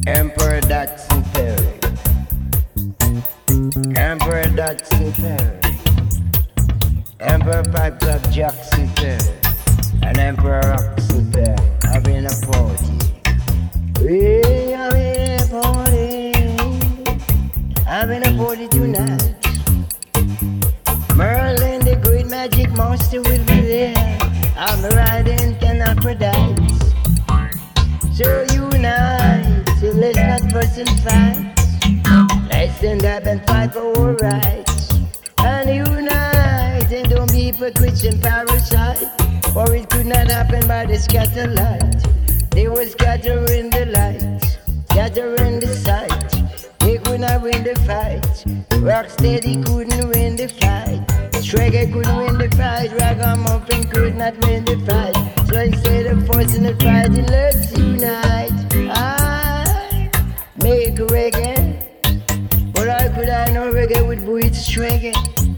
Emperor Dotson Perry. Emperor Dotson Perry. Emperor Pipe Club Jackson Perry. And Emperor Roxon Perry. Having a party. We having a party. Having a party tonight. Merlin, the great magic monster, will be there. I'm riding Canaphrodites. So unite, so let's not fuss and fight. Let's stand up and fight for our rights. And unite, and don't be hypocrites and parasite. For it could not happen by the scatter light. They were scattering the light, scattering the sight. They could not win the fight. Rocksteady couldn't win the fight. Shregger couldn't win the fight. Ragamuffin could not win the fight. So instead of forcing the fight, let's unite. I make reggae, but how could I know reggae would breed Shregger?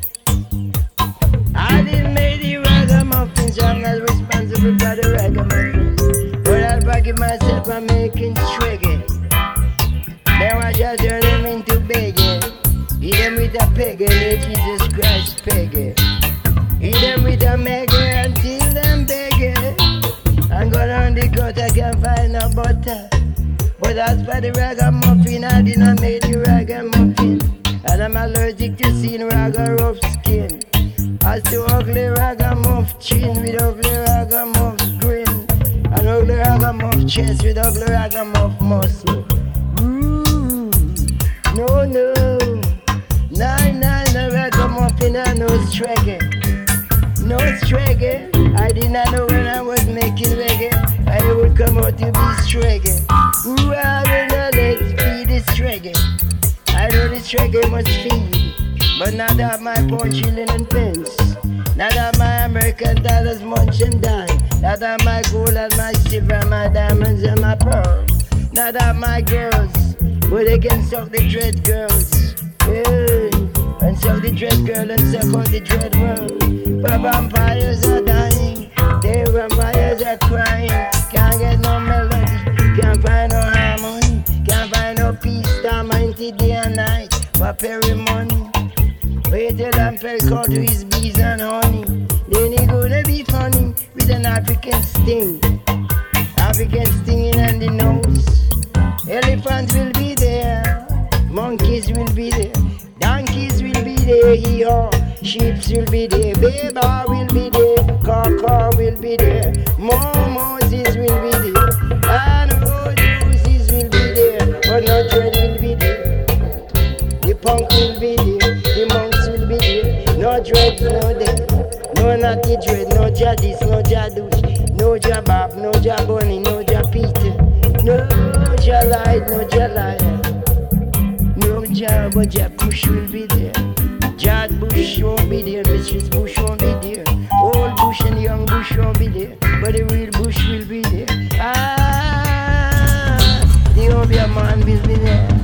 I didn't make the ragamuffins, so I'm not responsible for the ragamuffins. But I'll back it myself, I'm making Shregger. Then I just turn them into begging. Eat them with a peggy, let Jesus Christ peggy. Eat them with a meggy until them begging. And go down the gut, I can't find no butter. But as for the ragamuffin, I did not make the ragamuffin. And I'm allergic to seeing raga rough skin. As to ugly ragamuff chin with ugly ragamuff grin. And ugly ragamuff chest with ugly ragamuff muscle. No, no. Nine, no ragamuffin and no Shregger. No Shregger. I did not know when I was making reggae I would come out to be Shregger. Ooh, I will not let feed the Shregger. I know the Shregger must feed, but not that my pound shilling and pence. Not that my American dollars munch and dine. Not that my gold and my silver, my diamonds and my pearls. Not that my girls, but they can suck the dread girls. Yeah. And suck the dread girl and suck out the dread world. But vampires are dying, the vampires are crying. Can't get no melody, can't find no harmony, can't find no peace, tormented day and night. But Perry money, wait till I'm Perry called to his bees and honey. Then he gonna be funny with an African sting. African stinging on the nose. Elephants will be there, monkeys will be there, donkeys will be there, hee-haw. Sheep will be there, Beba will be there, Caw will be there, Moses will be there, and Roses will be there, but no dread will be there. The punk will be there, the monks will be there, no dread, no death, no natty dread, no jadis, no jadush, no jabab, no jaboni, no japita, no jalide, no jalide. No Jah, but Jah Bush will be there. Jad Bush won't be there, Mrs. Bush won't be there. Old Bush and young Bush won't be there, but the real Bush will be there. Ah, the Obeah man will be there.